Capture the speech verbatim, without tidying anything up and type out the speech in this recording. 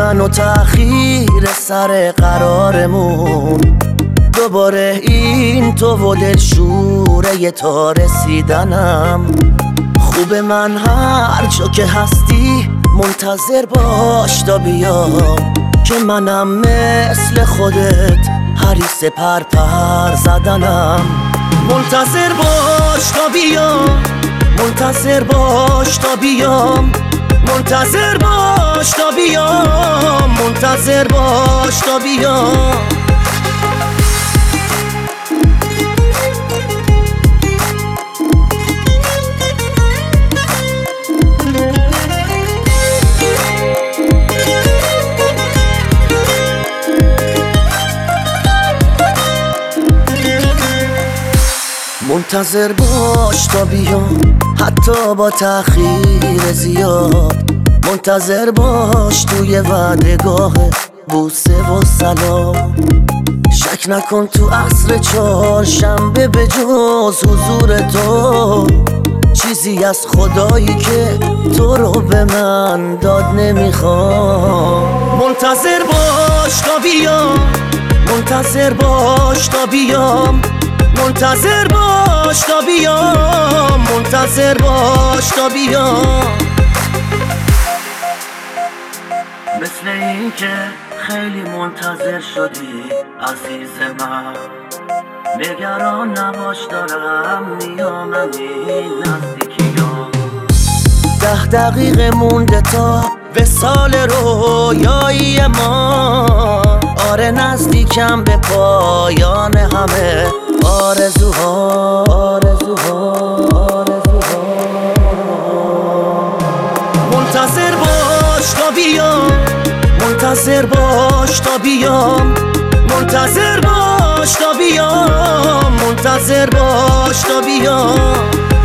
من و تأخیر سر قرارمون، دوباره این تو و دلشوره تا رسیدنم. خوب من هر جا که هستی منتظر باش تا بیام، که منم مثل خودت حریص پر پر زدنم. منتظر باش تا بیام، منتظر باش تا بیام، منتظر باش تا بیام، منتظر باش تا بیام. منتظر باش تا بیام، حتی با تأخیر زیاد. منتظر باش توی وعدگاه بوسه و سلام. شک نکن تو عصر چهارشنبه به جز حضور تو چیزی از خدایی که تو رو به من داد نمیخوام. منتظر باش تا بیام، منتظر باش تا بیام، منتظر باش تا بیام، منتظر باش تا بیام. مثل این که خیلی منتظر شدی عزیز من، نگران نباش دارم میام این نزدیکیام. ده دقیقه مونده تا وصال رویایی ما، آره نزدیکم به پایان همه آرزوها، آرزوها، آرزوها. منتظر باش تا بیام، منتظر باش تا بیام، منتظر باش تا بیام، منتظر باش تا بیام.